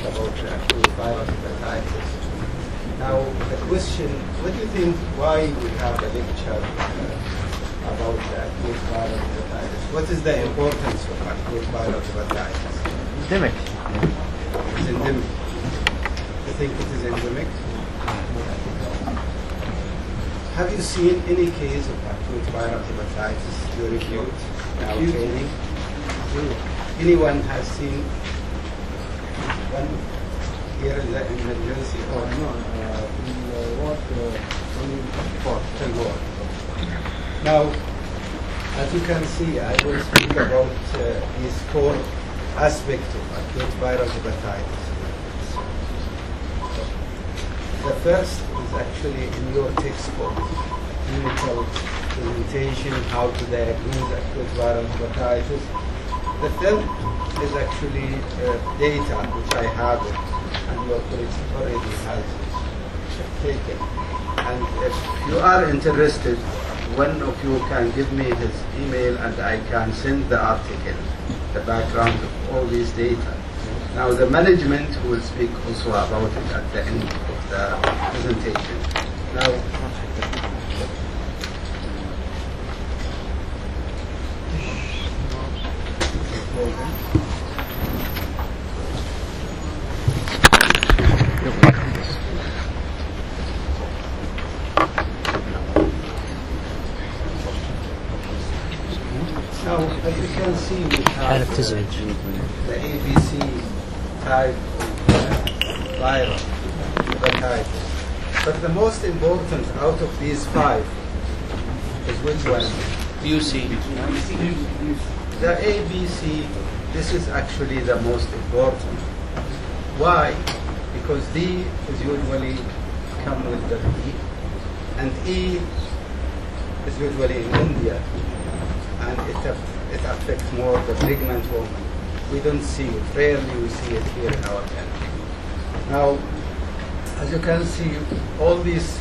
about the acute viral hepatitis. Now, the question, what do you think, why we have a lecture about the acute viral hepatitis? What is the importance of acute viral hepatitis? Endemic. It's endemic. You think it is endemic? Have you seen any case of acute viral hepatitis you reviewed in our training? Anyone has seen one here in the emergency? No, in what only Tell. Now, as you can see, I will speak about these four aspects of acute viral hepatitis. The first is actually in your textbook, clinical presentation, how to diagnose acute viral hepatitis. The third is actually data which I have and your colleagues already has taken. And if you are interested, one of you can give me his email and I can send the article, the background of all these data. Now the management will speak also about it at the end of the presentation. Now, as you can see, we have the ABC type of viral hepatitis. But the most important out of these five is which one? UC. The ABC, this is actually the most important. Why? Because D is usually come with the E, and E is usually in India, and it affects more the pregnant woman. We don't see it, rarely we see it here in our country. Now, as you can see, all this,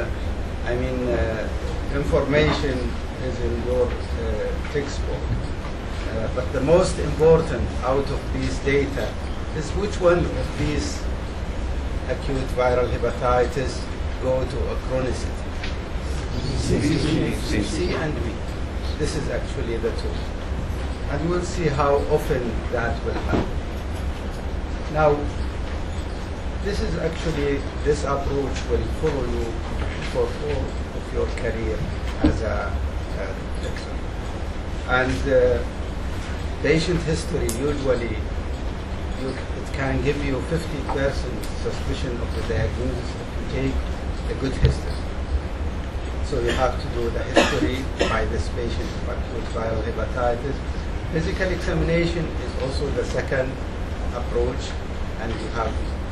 information is in your textbook. But the most important out of these data is which one of these acute viral hepatitis go to a chronicity. C and B. This is actually the two. And we'll see how often that will happen. Now, this is actually, this approach will follow you for all of your career as a lecturer. And patient history, usually, it can give you 50% suspicion of the diagnosis if you take a good history. So you have to do the history by this patient of acute viral hepatitis. Physical examination is also the second approach, and you have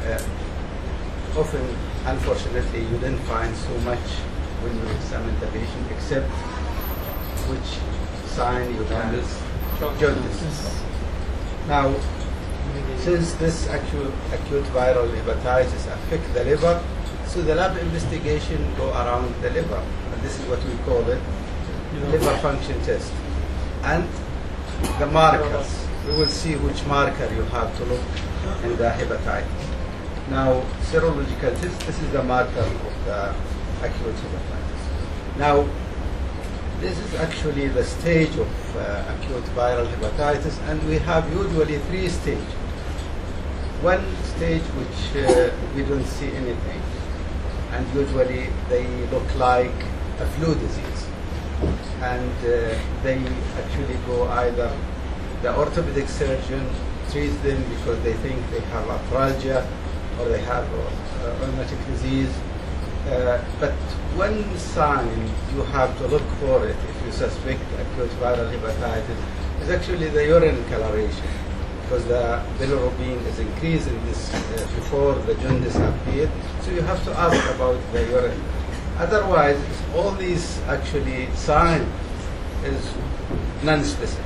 often, unfortunately, you didn't find so much when you examine the patient, except which sign you have. Jaundice. Now, since this acute viral hepatitis affects the liver, so the lab investigation go around the liver, and this is what we call it, liver function test. And the markers, we will see which marker you have to look in the hepatitis. Now, serological test, this is the marker of the acute hepatitis. Now, this is actually the stage of acute viral hepatitis, and we have usually three stages. One stage which we don't see anything, and usually they look like a flu disease. And they actually go either the orthopedic surgeon treats them because they think they have arthralgia or they have rheumatic disease. But one sign you have to look for it if you suspect acute viral hepatitis is actually the urine coloration, because the bilirubin is increased in this before the jaundice appeared. So you have to ask about the urine. Otherwise, all these actually signs is non-specific.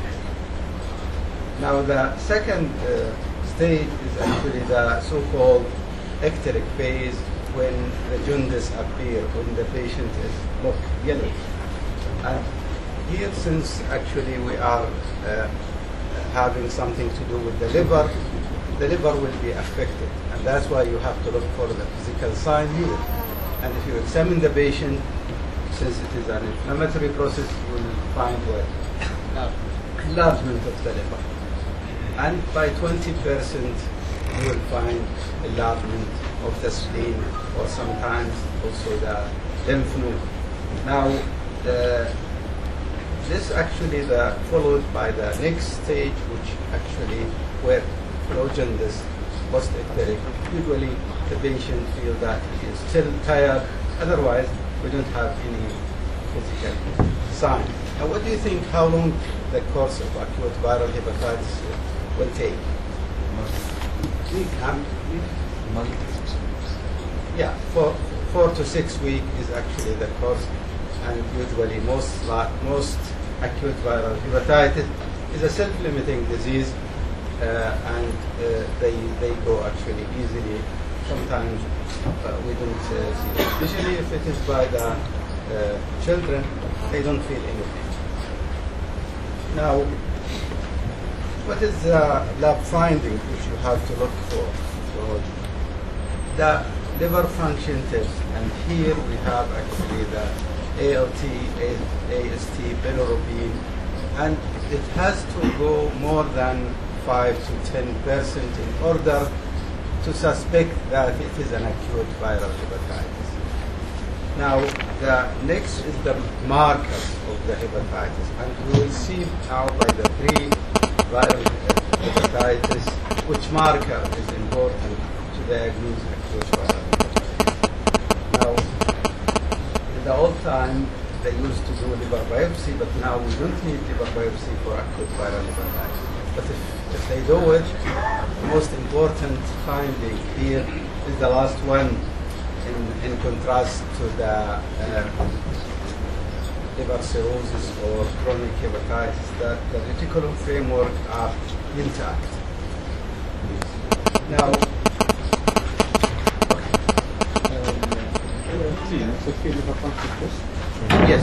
Now the second stage is actually the so-called ecteric phase, when the jaundice appears, when the patient is look yellow. And here, since actually we are having something to do with the liver, the liver will be affected, and that's why you have to look for the physical sign here. And if you examine the patient, since it is an inflammatory process, you will find what? Enlargement of the liver. And by 20%, you will find enlargement of the spleen, or sometimes also the lymph node. Now, this actually followed by the next stage, which actually where flow jaundice, post-icteric. Usually the patient feels that he is still tired, otherwise we don't have any physical sign. Now what do you think, how long the course of acute viral hepatitis will take? Yeah, 4 to 6 weeks is actually the course, and usually most acute viral hepatitis is a self-limiting disease, and they go actually easily. Sometimes we don't see it, especially if it is by the children, they don't feel anything. Now, what is the lab finding which you have to look for? So the liver function test, and here we have actually the ALT, AST, bilirubin, and it has to go more than 5 to 10% in order to suspect that it is an acute viral hepatitis. Now, the next is the markers of the hepatitis, and we will see now by the pre-viral hepatitis which marker is important to diagnose acute viral hepatitis. Now, in the old time, they used to do liver biopsy, but now we don't need liver biopsy for acute viral hepatitis. But if they do it, the most important finding here is the last one, in contrast to the liver cirrhosis or chronic hepatitis, that the reticulum framework are intact. Now, yes.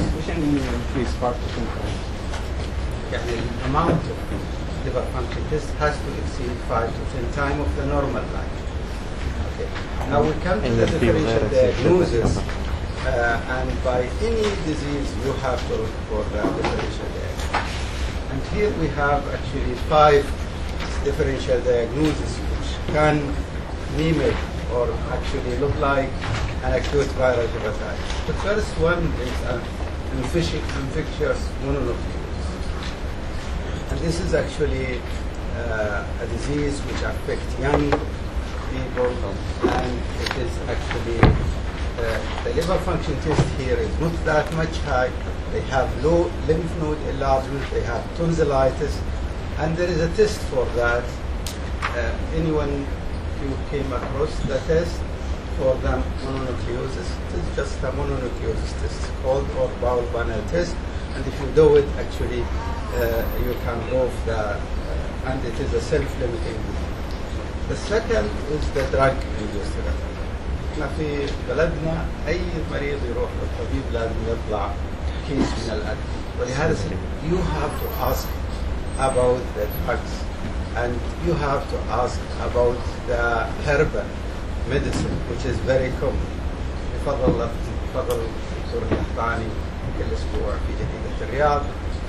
يعني amount of liver function test has to exceed 5 to 10 times of the normal life. Okay. Now we come to the differential diagnosis, and by any disease you have to look for the differential diagnosis. And here we have actually 5 differential diagnoses which can mimic or actually look like an acute viral hepatitis. The first one is an infectious mononucleosis. And this is actually a disease which affects young people, and it is actually the liver function test here is not that much high. They have low lymph node enlargement, they have tonsillitis, and there is a test for that. Anyone who came across the test for the mononucleosis, it is just a mononucleosis test called or bowel panel test, and if you do it, actually you can prove the, and it is a self-limiting disease. The second is the drug-induced hepatitis. احنا في بلدنا أي مريض يروح للطبيب لازم يطلع كيس من الأكل، ولهذا you have to ask about the drugs, and you have to ask about the herbal medicine, which is very common. بفضل الدكتور القحطاني كل أسبوع في جديدة الرياض.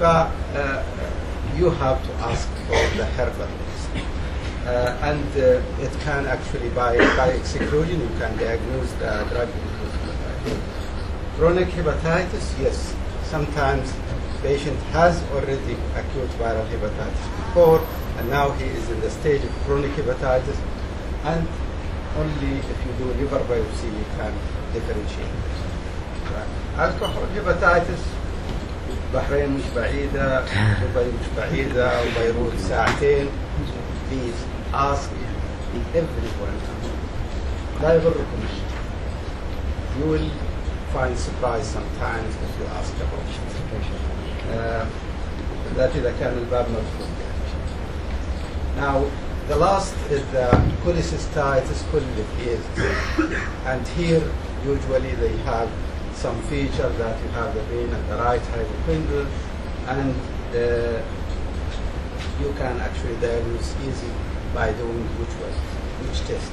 You have to ask for the herbal medicine, and it can actually by exclusion you can diagnose the drug-induced hepatitis. Chronic hepatitis, yes, sometimes patient has already acute viral hepatitis before, and now he is in the stage of chronic hepatitis, and only if you do liver biopsy you can differentiate this. Alcohol hepatitis, بحرين مش بعيدة، دبي مش بعيدة، وبيروت ساعتين. Please ask everyone. لا يضركم. You will find surprise sometimes if you ask about it. بالذات إذا كان الباب مفتوح. Now, the last is the cholecystitis colitis, and here usually they have some feature that you have the vein at the right hypochondrial, and you can actually diagnose easy by doing which test?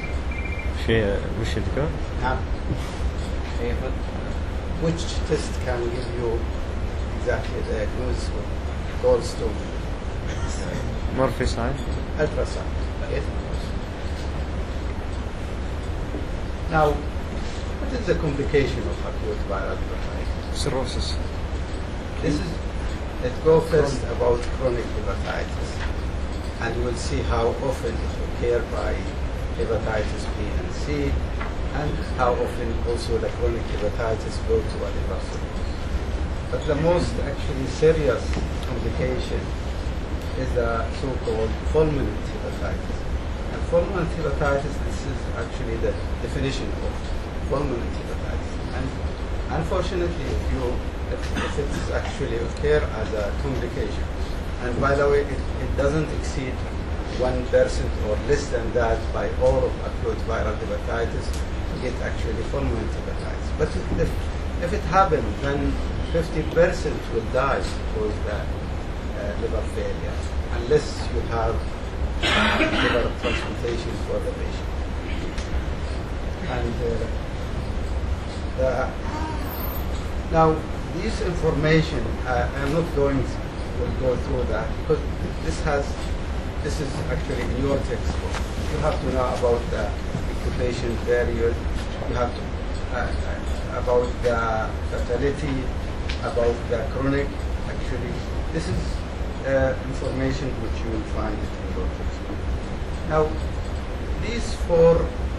وش الذكر؟ Which test can give you exactly the diagnosis of gallstone? Murphy sign. Ultrasound. Okay. Now, what is the complication of acute viral hepatitis? Cirrhosis. Let's go first about chronic hepatitis, and we'll see how often it occurs by hepatitis B and C, and how often also the chronic hepatitis go to a liver cirrhosis. But the most actually serious complication is the so-called fulminant hepatitis. And fulminant hepatitis, this is actually the definition of fulminant hepatitis. And unfortunately, if it is actually occur as a complication, and by the way, it doesn't exceed 1% or less than that by all of acute viral hepatitis, you get actually fulminant hepatitis. But if it happens, then 50% will die because the liver failure, unless you have liver transplantation for the patient. And now, this information, I'm not going to go through that because this is actually in your textbook. You have to know about the incubation period. You have to about the fatality, about the chronic. Actually, this is information which you will find in your textbook. Now, these 4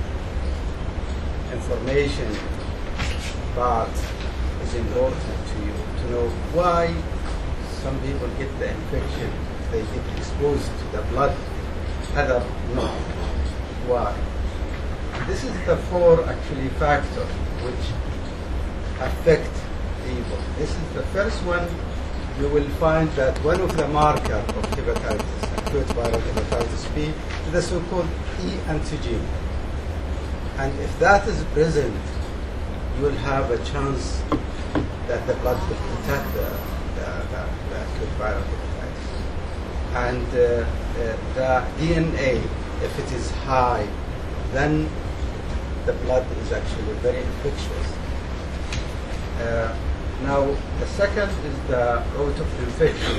information part is important to you to know why some people get the infection, they get exposed to the blood, other not. Why? This is the 4 actually factors which affect people. This is the first one. You will find that one of the markers of hepatitis, acute viral hepatitis B, is the so-called E antigen. And if that is present, you will have a chance that the blood will detect the acute viral hepatitis. And the DNA, if it is high, then the blood is actually very infectious. Now, the second is the route of infection.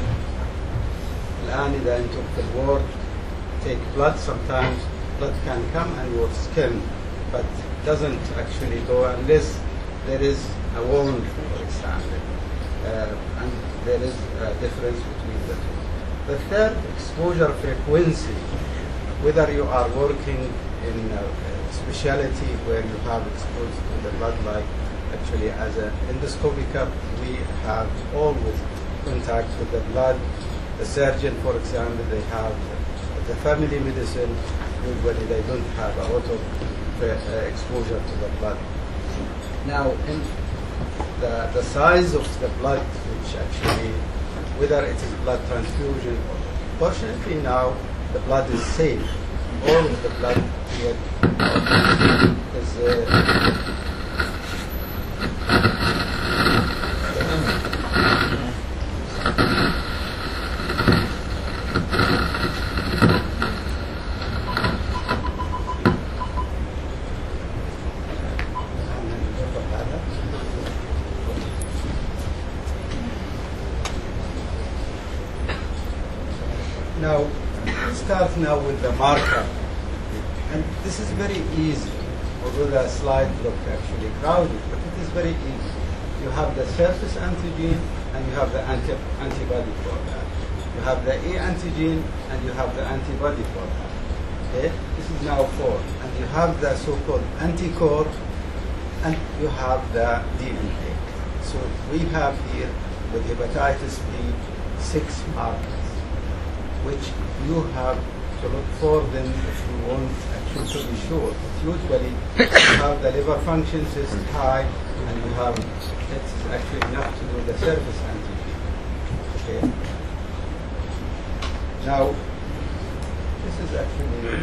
الآن إذا أنتم في الورد take blood, sometimes blood can come and your skin, but doesn't actually go unless there is a wound, for example, and there is a difference between the two. The third, exposure frequency, whether you are working in a specialty where you have exposed to the blood, like actually as an endoscopic, we have always contact with the blood. The surgeon, for example, they have the family medicine, usually they don't have a lot of exposure to the blood. Now, in the size of the blood, which actually, whether it is blood transfusion, fortunately now the blood is safe. All of the blood here is now, let's start now with the marker. And this is very easy, although the slide looked actually crowded, but it is very easy. You have the surface antigen and you have the antibody for that. You have the A antigen and you have the antibody for that. Okay? This is now 4. And you have the so-called anticore and you have the DNA. So we have here with hepatitis B 6 markers, which you have to look for them if you want actually to be sure. But usually you have the liver function is high and you have, it's actually enough to do the surface antigen. Okay. Now, this is actually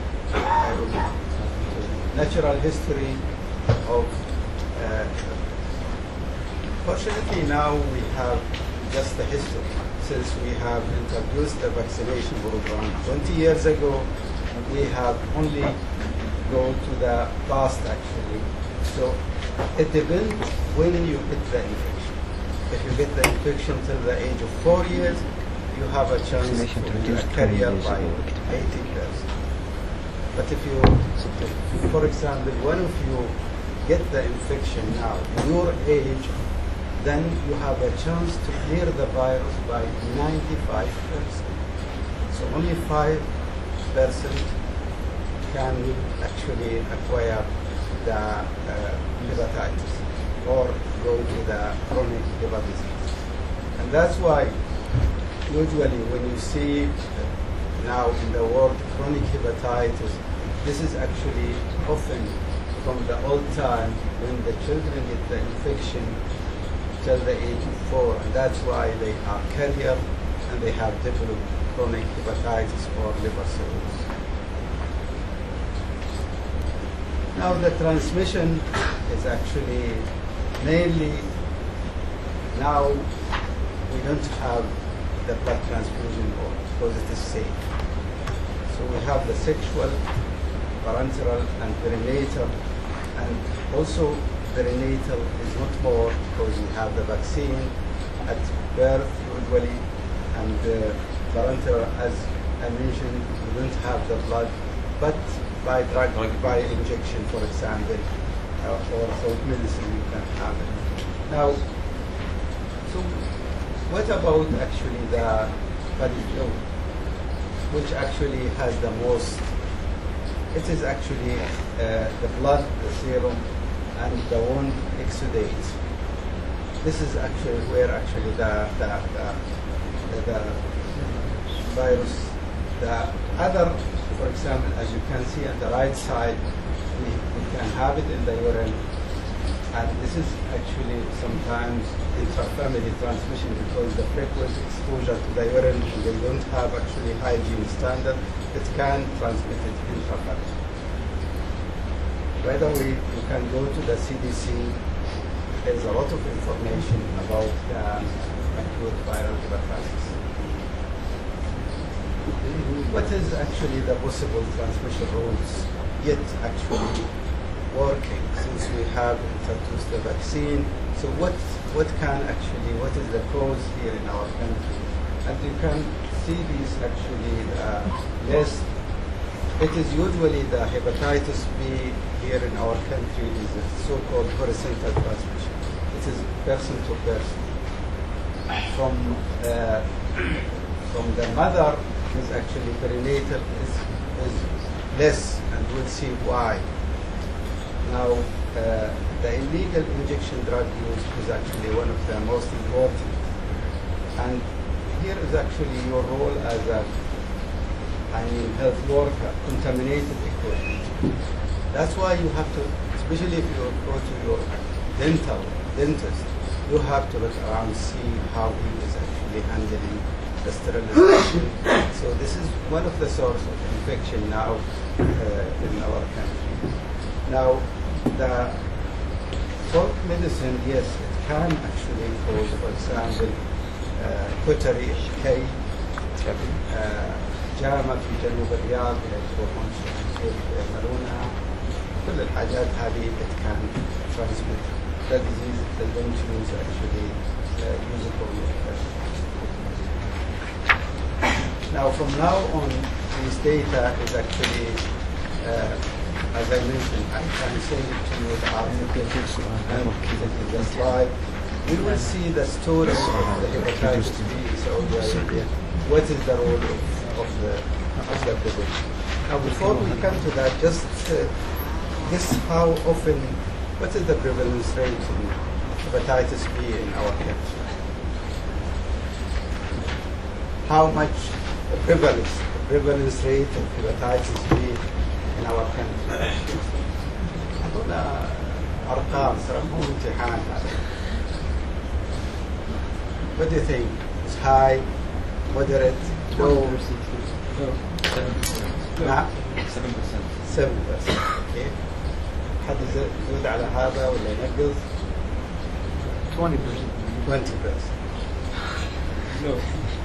natural history of, fortunately now we have just the history. since we have introduced the vaccination program 20 years ago, we have only gone to the past actually. So it depends when you get the infection. If you get the infection till the age of 4 years, you have a chance to be a carrier by 80%. But if you, for example, one of you get the infection now, in your age, then you have a chance to clear the virus by 95%. So only 5% can actually acquire the hepatitis or go to the chronic liver disease. And that's why usually when you see now in the world chronic hepatitis, this is actually often from the old time when the children get the infection till the age of 4, and that's why they are carrier and they have developed chronic hepatitis or liver cirrhosis. Now the transmission is actually mainly, now we don't have the blood transfusion because it is safe. So we have the sexual, parenteral and perinatal, and also perinatal is not more because we have the vaccine at birth usually, and parenteral, as I mentioned, we don't have the blood, but by drug, by injection, for example, or through medicine, you can have it. Now, so what about actually the body fluid, which actually has the most? It is actually the blood, the serum, and the wound exudates. This is actually where actually the virus, the other, for example, as you can see on the right side, we can have it in the urine, and this is actually sometimes intra-family transmission because the frequent exposure to the urine, and they don't have actually hygiene standard, it can transmit it intra-family. By the way, you can go to the CDC. There's a lot of information about the acute viral hepatitis. What is actually the possible transmission routes yet actually working since we have introduced the vaccine? So what is the cause here in our country? And you can see these actually list. It is usually the hepatitis B here in our country is a so-called horizontal transmission. It is person to person. From the mother is actually perinatal is less, and we'll see why. Now, the illegal injection drug use is actually one of the most important. And here is actually your role as a health worker, contaminated equipment. That's why you have to, especially if you go to your dentist, you have to look around, see how he is actually handling the sterilization. So this is one of the sources of infection now in our country. Now, the folk medicine, yes, it can actually cause, for example, كتري كي جامع في جنوب الرياض يروحون كيف يعملونها. كل الحاجات هذه it can transmit the disease. They don't use actually use it for medication. Now from now on, this data is actually, as I mentioned, I can send it to you the article and the slide. We will see the story of the hepatitis B in Saudi Arabia. What is the role of the prevention? Now before we come to that, just guess how often, what is the prevalence rate in hepatitis B in our country? How much the prevalence rate of hepatitis B in our country? هذول أرقام ترى مو امتحان هذا. What do you think? It's high, moderate, low? 7%. Okay. حد يزود على هذا ولا ينقص؟ 20%. 20%. No.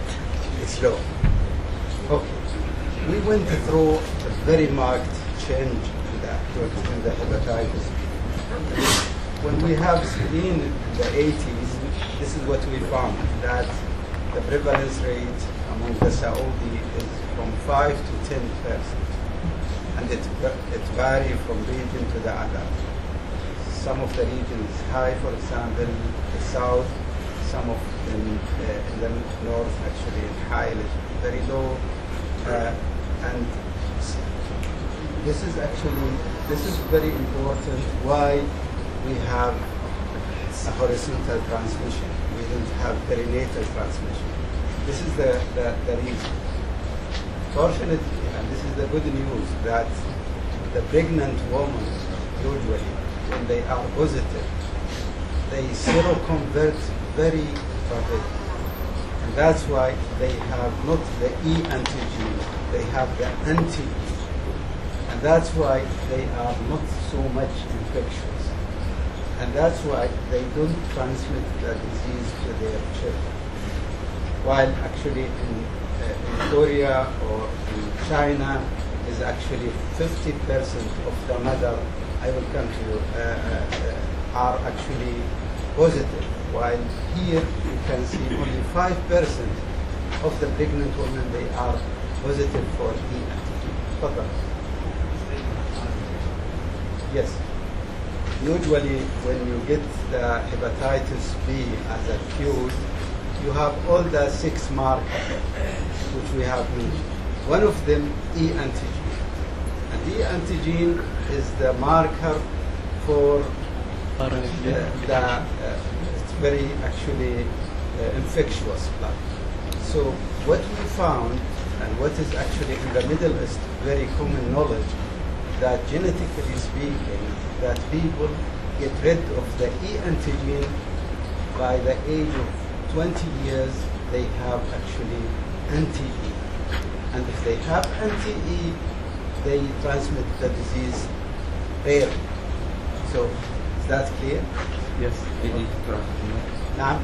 it's low. Okay. We went through a very marked change in the hepatitis. When we have screened in the 80s, this is what we found, that the prevalence rate among the Saudi is from 5 to 10%. And it varies from region to the other. Some of the regions high, for example, the south, some of them in the north actually high, very low. And this is very important why we have a horizontal transmission. We don't have perinatal transmission. This is the reason. Fortunately, and this is the good news, that the pregnant women usually, when they are positive, they seroconvert very rapidly. And that's why they have not the E antigen, they have the anti-E. And that's why they are not so much infectious. And that's why they don't transmit the disease to their children. While actually in Korea or in China is actually 50% of the mother, I will come to you, are actually positive. While here you can see only 5% of the pregnant women, they are positive for E antigen. Yes. Usually when you get the hepatitis B as acute, you have all the 6 markers which we have mentioned. One of them, E antigen. And E antigen is the marker for it's very actually infectious blood. So what we found, and what is actually in the Middle East very common knowledge, that genetically speaking, that people get rid of the E antigen by the age of 20 years, they have actually anti-E. And if they have anti-E, they transmit the disease rarely. So, is that clear? Yes. Now,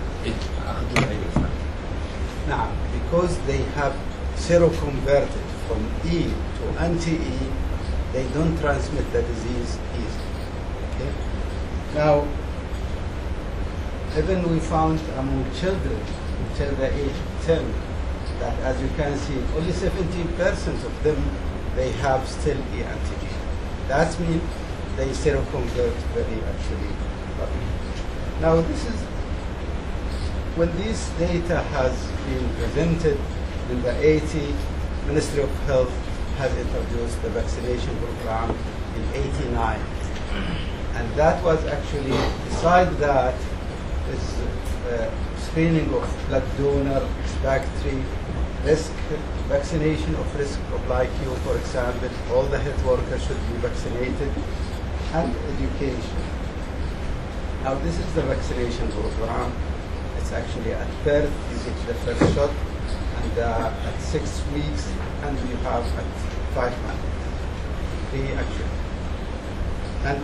because they have seroconverted from E to anti-E, they don't transmit the disease easily. Okay? Now, even we found among children until the age of 10 that, as you can see, only 17% of them, they have still E antigen. That means they seroconvert very actually rapidly. Now, this is when this data has been presented in the 80s, Ministry of Health has introduced the vaccination program in 89. And that was actually, beside that, is screening of blood donor, expectory, risk, vaccination of risk of like you, for example, all the health workers should be vaccinated, and education. Now this is the vaccination program. It's actually at birth, you get the first shot, and at 6 weeks, and you have at 5 months, 3 actually. And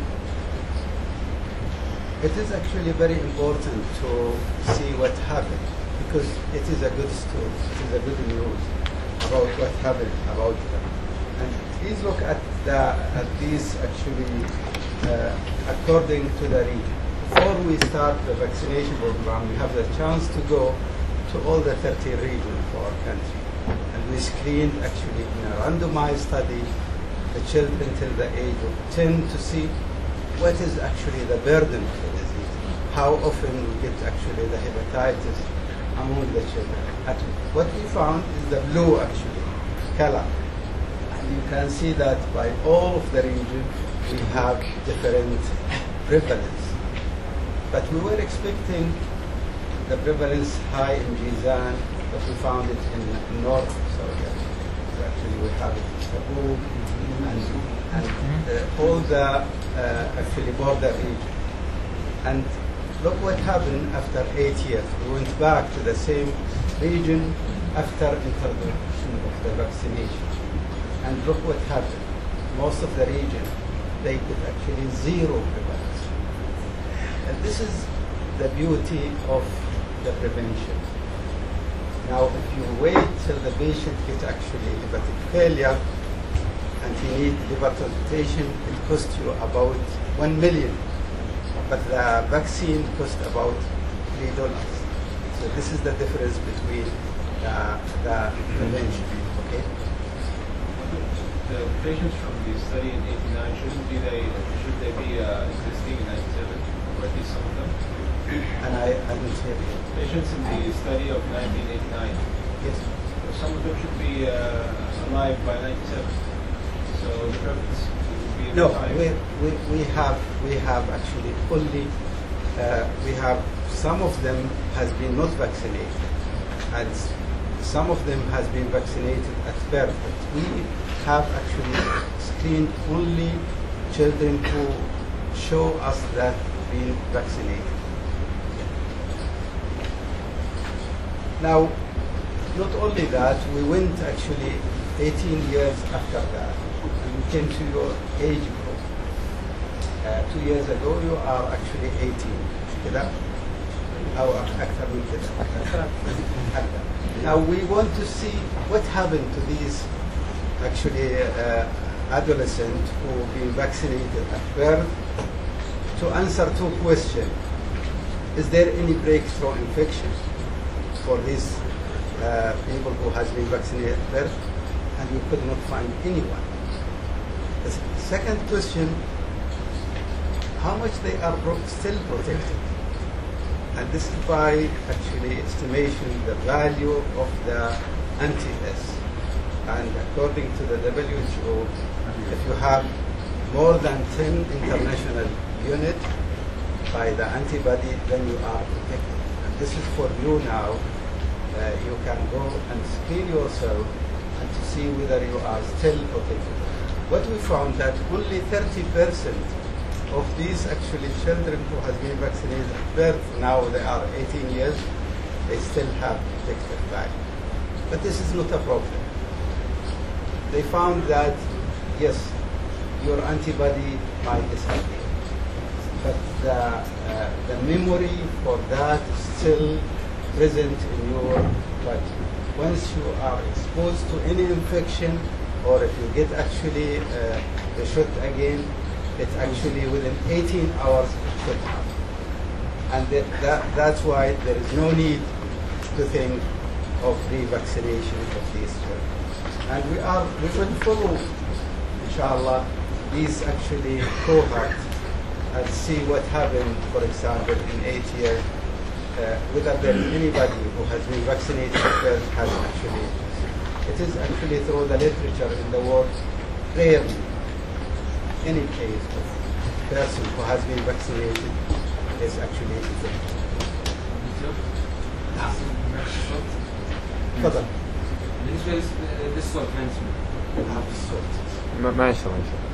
it is actually very important to see what happened, because it is a good story, it is a good news about what happened about them. And please look at these actually according to the region. Before we start the vaccination program, we have the chance to go to all the 30 regions of our country. And we screened actually in a randomized study the children till the age of 10 to see what is actually the burden of the disease, how often we get actually the hepatitis among the children. And what we found is the blue actually color. And you can see that by all of the region we have different prevalence. But we were expecting the prevalence high in Jizan, but we found it in North Saudi Arabia. So actually we have it in Tabuk and all the actually border region. And look what happened after 8 years. We went back to the same region after introduction of the vaccination. And look what happened. Most of the region, they could actually zero prevalence. And this is the beauty of the prevention. Now, if you wait till the patient gets actually hepatic failure and he needs liver transplantation, it costs you about $1 million. But the vaccine costs about $3. So this is the difference between the prevention. Okay. The patients from the study in '89 should they be existing in '97, or at least some of them? And I didn't hear you. Patients in the study of 1989. Yes. Some of them should be alive by '97. So the prevalence would be No, higher. we have actually only we have some of them has been not vaccinated, and some of them has been vaccinated at birth. But we have actually screened only children who show us that been vaccinated. Now, not only that, we went actually 18 years after that, and we came to your age group. 2 years ago, you are actually 18. كده؟ أو أكثر من كده. Now we want to see what happened to these actually adolescents who been vaccinated at birth. To answer two questions: is there any breakthrough infection for these people who has been vaccinated at birth? And we could not find anyone. The second question: how much they are still protected? And this is by actually estimation the value of the anti-S. And according to the WHO, if you have more than 10 international units by the antibody, then you are protected. And this is for you now. You can go and screen yourself and to see whether you are still protected. What we found that only 30% of these actually children who have been vaccinated at birth, now they are 18 years, they still have protective value. But this is not a problem. They found that, yes, your antibody might disappear, but the memory for that is still present in your body. Once you are exposed to any infection, or if you get actually the shot again, it's actually within 18 hours it should happen. And that's why there is no need to think of revaccination of these children. And we will follow, inshallah, these actually cohorts and see what happened, for example, in 8 years, whether there is anybody who has been vaccinated has actually, it is actually through the literature in the world, rarely any case of person who has been vaccinated is actually infected. تفضل. بالنسبة للصوت ما نسمع. الصوت. ما يشتغل إن شاء الله.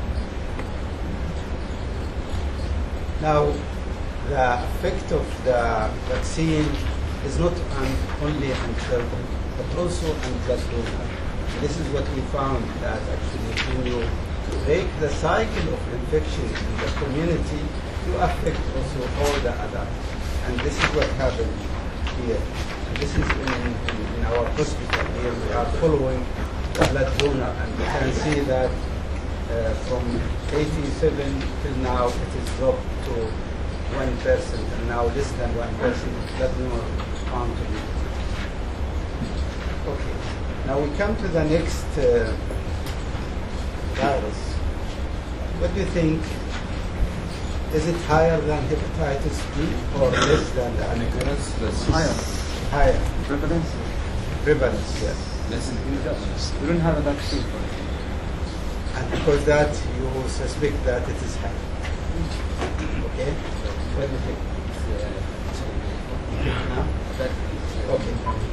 Now, the effect of the vaccine is not only on children, but also on blood donors. This is what we found, that actually when you break the cycle of infection in the community, you affect also all the adults. And this is what happened here. And this is in our hospital here. We are following the blood donor, and we can see that from 87 till now, it is dropped to 1%, and now less than 1% blood donor found to be. Okay. Now we come to the next virus. What do you think? Is it higher than hepatitis B or less than that? Higher. Higher. Prevalence. Prevalence, yes. Less than we don't have a vaccine for it. And because that, you suspect that it is high. Okay? What do you think? No? Okay.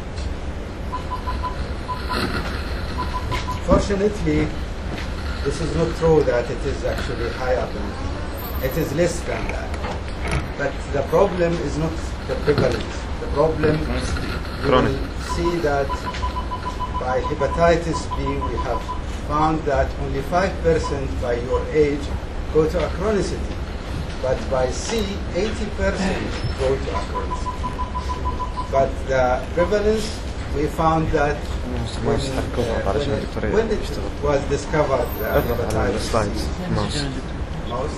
Fortunately, this is not true that it is actually higher than that. It is less than that. But the problem is not the prevalence. The problem, you will see that by hepatitis B, we have found that only 5% by your age go to a chronicity. But by C, 80% go to a chronicity. But the prevalence we found that ما يستحق كفر علشان الدكتور when it يشتغل. was discovered اضغط على hepatitis السلايد C. ماوس. Mouse.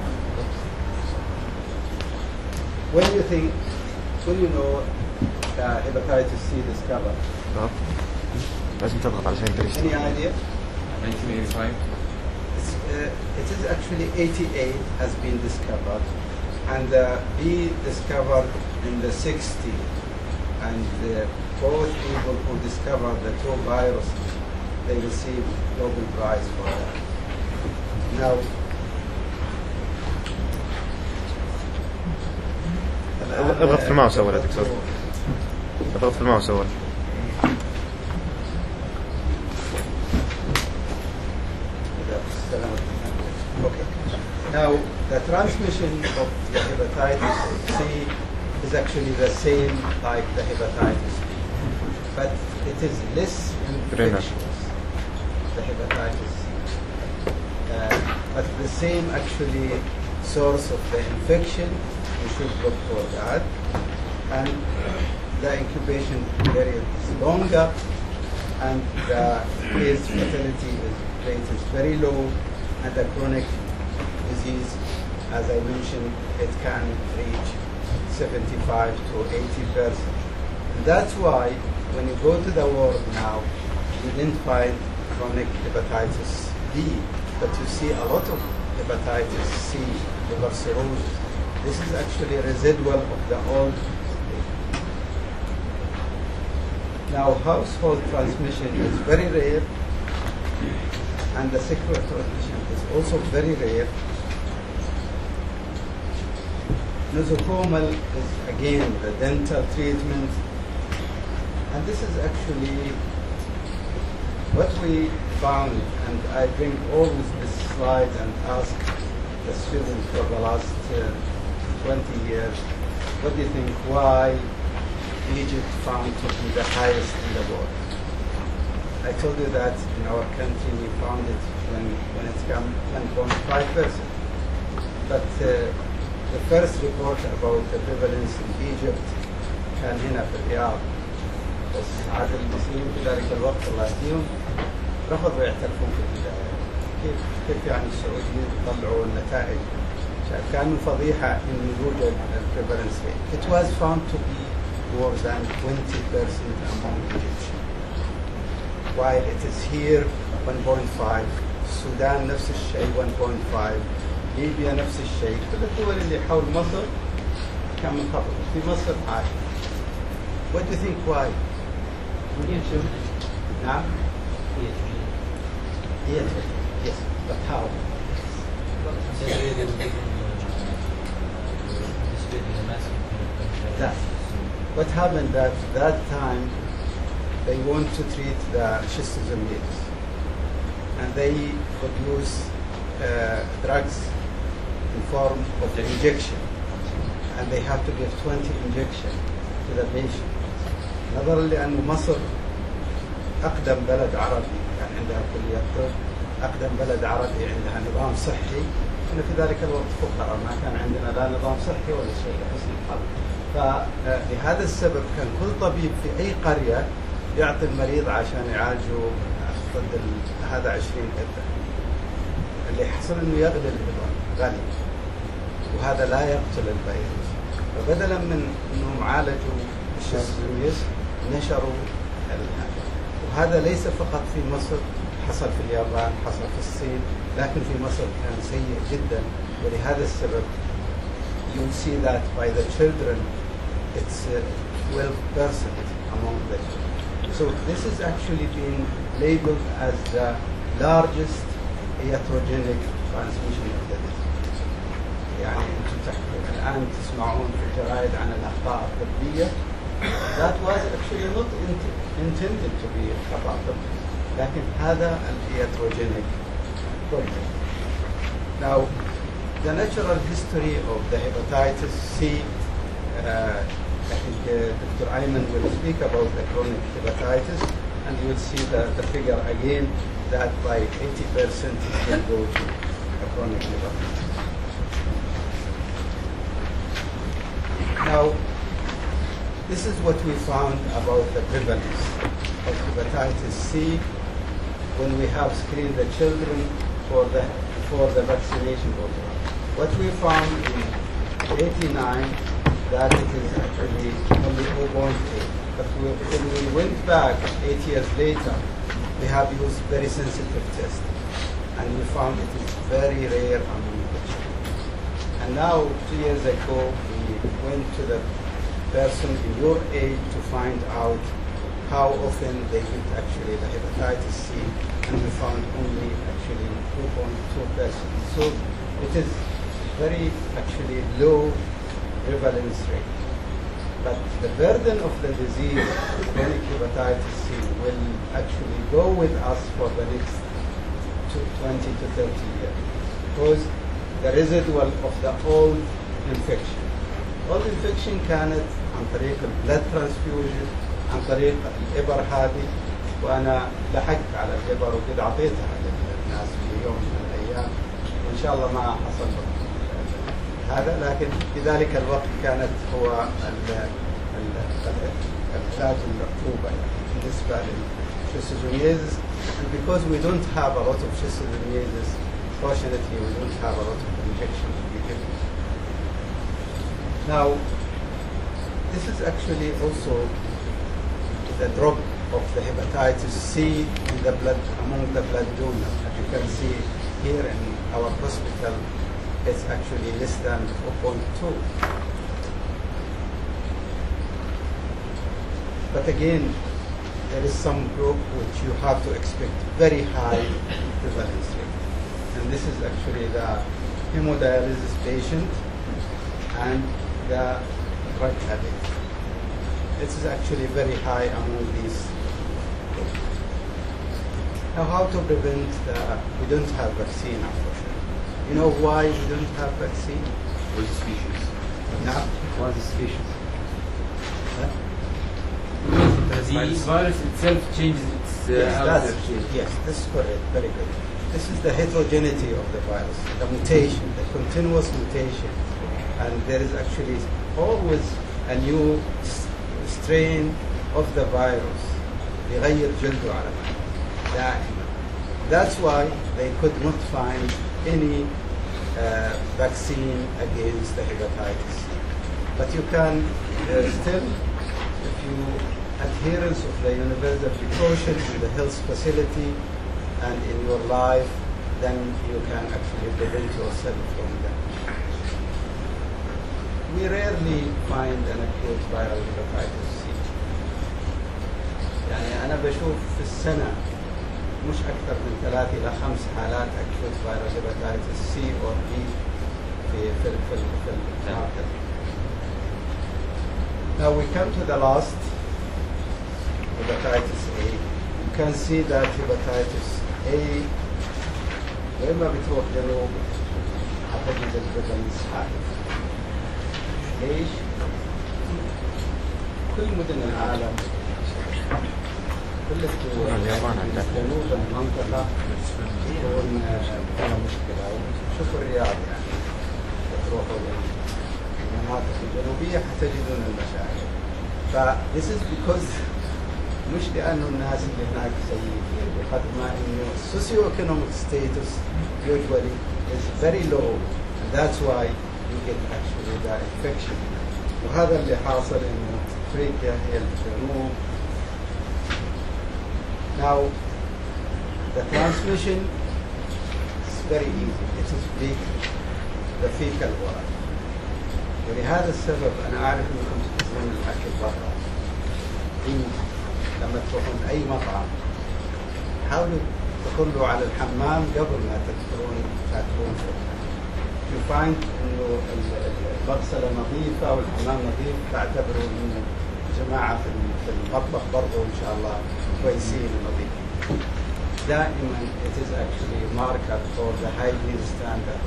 When you know hepatitis C discovered? لازم تضغط علشان يقدر يشتغل. Any idea? 1985. It is actually 88 has been discovered, and be discovered in the 60s, and both people who discovered the two viruses, they received Nobel Prize for that. Now, اضغط في الماوس أول يا دكتور. اضغط في الماوس أول. Okay. Now, the transmission of the hepatitis C is actually the same like the hepatitis B, but it is less infectious, the hepatitis C. But the same actually source of the infection, you should look for that. And the incubation period is longer, and the case fatality rate is very low, and the chronic disease, as I mentioned, it can reach 75 to 80%. And that's why when you go to the world now, you didn't find chronic hepatitis B, but you see a lot of hepatitis C, liver cirrhosis. This is actually residual of the old. Now, household transmission is very rare, and the sexual transmission is also very rare. Nosocomial is again the dental treatment, and this is actually what we found. And I bring always this slide and ask the students for the last 20 years, what do you think, why Egypt found to be the highest in the world? I told you that in our country we found it when it's come 1.5%. But the first report about the prevalence in Egypt كان هنا في الرياض، بس عاد المسلمين في ذلك الوقت الله يهديهم رفضوا يعترفون في البداية. كيف يعني السعوديين يطلعوا النتائج؟ كانوا فضيحة إنه يوجد prevalence rate. It was found to be more than 20% among Egyptians. While it is here 1.5, السودان نفس الشيء 1.5, ليبيا نفس الشيء. كل الدول اللي حول مصر كان منخفض، في مصر عالي. What do you think why? نعم؟ Yes, but how? That. What happened that time they want to treat the schistosomiasis, and they could use drugs in form of injection, and they have to give 20 injections to the patient. نظرا لأن مصر أقدم بلد عربي كان عندها كلية طب، أقدم بلد عربي عندها نظام صحي. إحنا في ذلك الوقت فقراء، ما كان عندنا لا نظام صحي ولا شيء لحسن الحظ. فلهذا السبب كان كل طبيب في أي قرية يعطي المريض عشان يعالجه ضد هذا 20 قدة. اللي حصل إنه يغلي النظام غلي، وهذا لا يقتل الفيروس. فبدلا من إنهم عالجوا الشيستوميس نشروا هذا. وهذا ليس فقط في مصر، حصل في اليابان، حصل في الصين، لكن في مصر كان سيء جدا. ولهذا السبب you see that by the children it's 12% among the children. So this is actually being labeled as the largest iatrogenic transmission of the disease. يعني انتم الآن تسمعون في الجرائد عن الأخطاء الطبية. That was actually not intended to be خطأ طبي، لكن هذا iatrogenic problem. Now, the natural history of the hepatitis C, I think Dr. Ayman will speak about the chronic hepatitis, and you will see the figure again that by 80% it will go to a chronic hepatitis. Now, this is what we found about the prevalence of hepatitis C when we have screened the children for the vaccination program. What we found in 89 that it is actually only 0.8. But when we went back 8 years later, we have used very sensitive tests, and we found it is very rare among the children. And now, 2 years ago, we went to the person in your age to find out how often they get actually the hepatitis C, and we found only actually 2.2%. So it is very actually low prevalence rate. But the burden of the disease, chronic hepatitis C, will actually go with us for the next 20 to 30 years, because the residual of the old infection. Old infection كانت عن طريق البلد ترانسفيوجن، عن طريق الإبر هذه، وأنا لحقت على الإبر وقد أعطيتها للناس في يوم من الأيام، وإن شاء الله ما حصل هذا، لكن في ذلك الوقت كانت هو العلاج المطلوب بالنسبة للشيستوزوميازيس. And because we don't have a lot of schistosomiasis, fortunately we don't have a lot of injections to be given. Now, this is actually also the drop of the hepatitis C in the blood, among the blood donors. As you can see here in our hospital, it's actually less than 4.2. But again, there is some group which you have to expect very high prevalence rate. And this is actually the hemodialysis patient and the drug addict. This is actually very high among these groups. Now, how to prevent we don't have vaccine, unfortunately. You know why we don't have vaccine? What's the species? No. What's the species? Huh? The virus itself changes its Yes, this is correct. Very good. This is the heterogeneity of the virus, the mutation, the continuous mutation. And there is actually always a new strain of the virus. يغير جلده على دائما. That's why they could not find any vaccine against the hepatitis. But you can still, if you adherence of the universal precaution in the health facility and in your life, then you can actually prevent yourself from that. We rarely find an acute viral hepatitis C. يعني أنا بشوف في السنة مش أكثر من 3 إلى 5 حالات acute viral hepatitis C or B في الماركت. Now we come to the last, hepatitis A. You can see that hepatitis A لما بتروح جنوب هتجد البريفالنس عالي. ليش؟ كل مدن العالم، كل الدول جنوب المنطقة تكون فيها مشكلة. شوفوا الرياض يعني بتروحوا للمناطق الجنوبية حتجدون المشاكل. This is because مش لأنه الناس اللي هناك سيئين، بقدر ما إنه socio-economic status usually is very low, and that's why you get actually the infection. وهذا اللي حاصل إنه أفريقيا هي الجنوب. Now, the transmission is very easy. It is the fecal oral. ولهذا السبب أنا أعرف إنكم تحبون الأكل برا. لما تروحون أي مطعم حاولوا تدخلوا على الحمام قبل ما تدخلون تاكلون فوق. You find إنه المغسلة نظيفة والحمام نظيف، تعتبروا إنه جماعة في المطبخ برضو إن شاء الله كويسين ونظيفين. دائما it is actually a marker for the hygiene standard.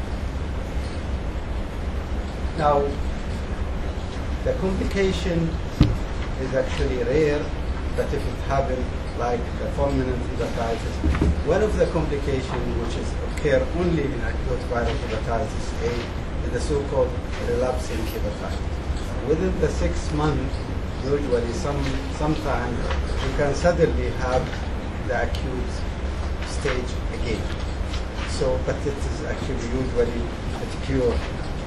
Now, the complication is actually rare, but if it happens, like the fulminant hepatitis, one of the complications which is occur only in acute viral hepatitis A is the so-called relapsing hepatitis. Within the 6 months, usually sometimes you can suddenly have the acute stage again. So, but it is actually usually a cure.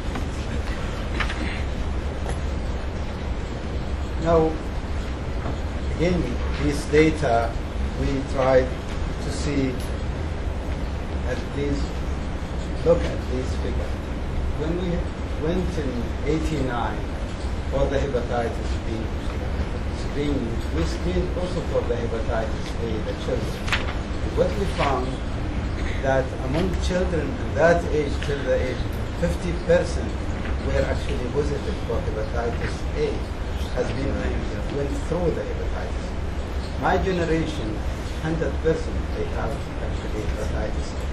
Now, again, this data we tried to see, at least look at this figure. When we went in 89 for the hepatitis B screening, we screened also for the hepatitis A, the children. What we found that among children in that age, till the age, 50% were actually positive for hepatitis A, went through the hepatitis. My generation, 100% they have actually hepatitis A.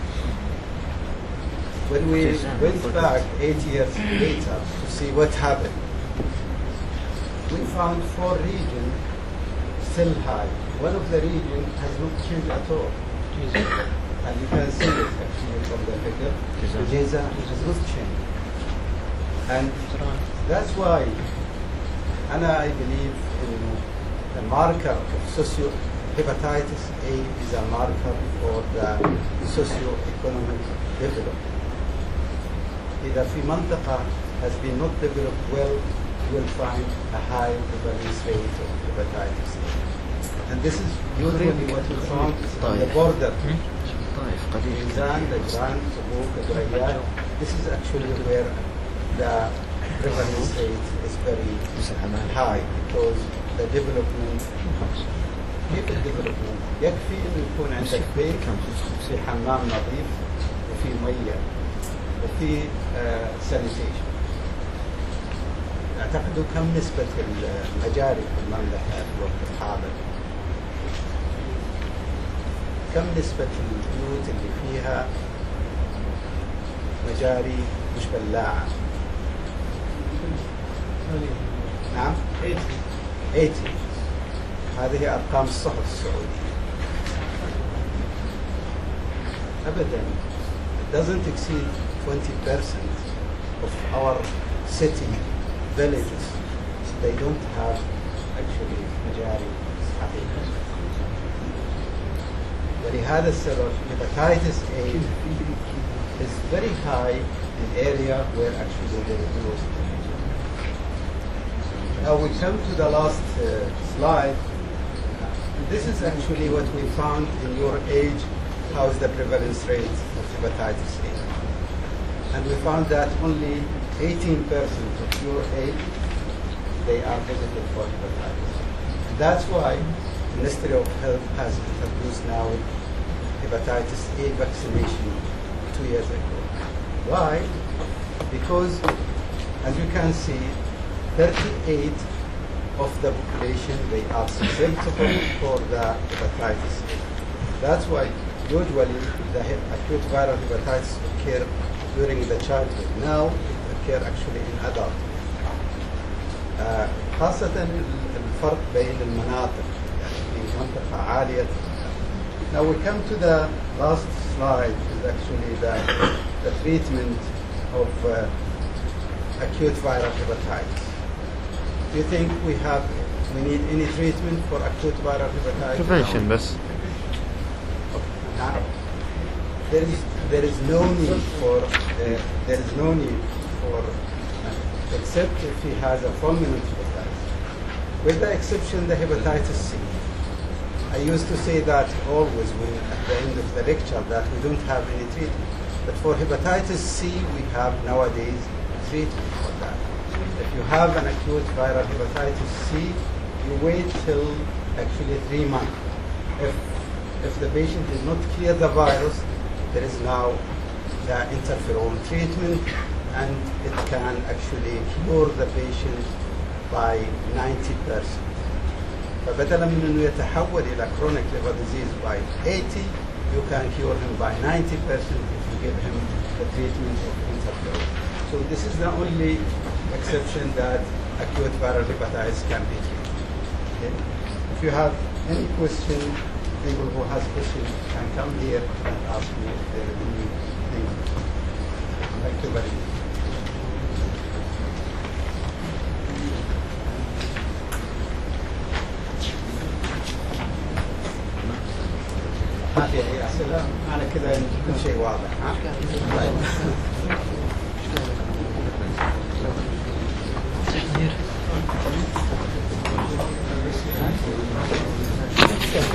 When we went back 8 years later to see what happened, we found 4 regions still high. One of the regions has not changed at all. And you can see it actually from the figure. Giza has not changed. And that's why, and I believe the marker of hepatitis A is a marker for the socio-economic development. إذا في منطقة has been not developed well, you will find a high prevalence rate of hepatitis A. And this is usually what we found on the border. Mizan, Najran, Tabuk, Adrayat. This is actually where the prevalence rate is very high because the development, كيف الديفلوبمنت؟ يكفي انه يكون عندك بيت في حمام نظيف وفي ميه وفي سانيتيشن. اعتقدوا كم نسبة المجاري في المملكة في الوقت الحاضر؟ كم نسبة البيوت اللي فيها مجاري مش بلاعة؟ نعم؟ 80. هذه أرقام الصحف السعودية. أبدا. It doesn't exceed 20% of our city villages. They don't have actually مجاري حقيقة. ولهذا السبب hepatitis A is very high in area where actually there is no stage. Now we come to the last slide. This is actually what we found in your age. How is the prevalence rate of hepatitis A? And we found that only 18% of your age, they are positive for hepatitis A. And that's why the Ministry of Health has introduced now hepatitis A vaccination 2 years ago. Why? Because, as you can see, 38 of the population, they are susceptible for the hepatitis A. That's why usually the acute viral hepatitis occur during the childhood. Now it occur actually in adult. خاصة الفرق بين المناطق في منطقة عالية. Now we come to the last slide, is actually the treatment of acute viral hepatitis. Do you think we need any treatment for acute viral hepatitis? Prevention بس. There is no need for except if he has a fulminant hepatitis. With the exception the hepatitis C. I used to say that always when at the end of the lecture that we don't have any treatment. But for hepatitis C we have nowadays treatment for that. If you have an acute viral hepatitis C, you wait till actually 3 months. If the patient did not clear the virus, there is now the interferon treatment, and it can actually cure the patient by 90%. فبدلا من انه يتحول الى chronic liver disease by 80, you can cure him by 90% if you give him the treatment of interferon. So this is the only exception that acute viral hepatitis can be treated. Okay? If you have any question, people who has questions can come here and ask me if there is anything. Thank you very much. Thank you.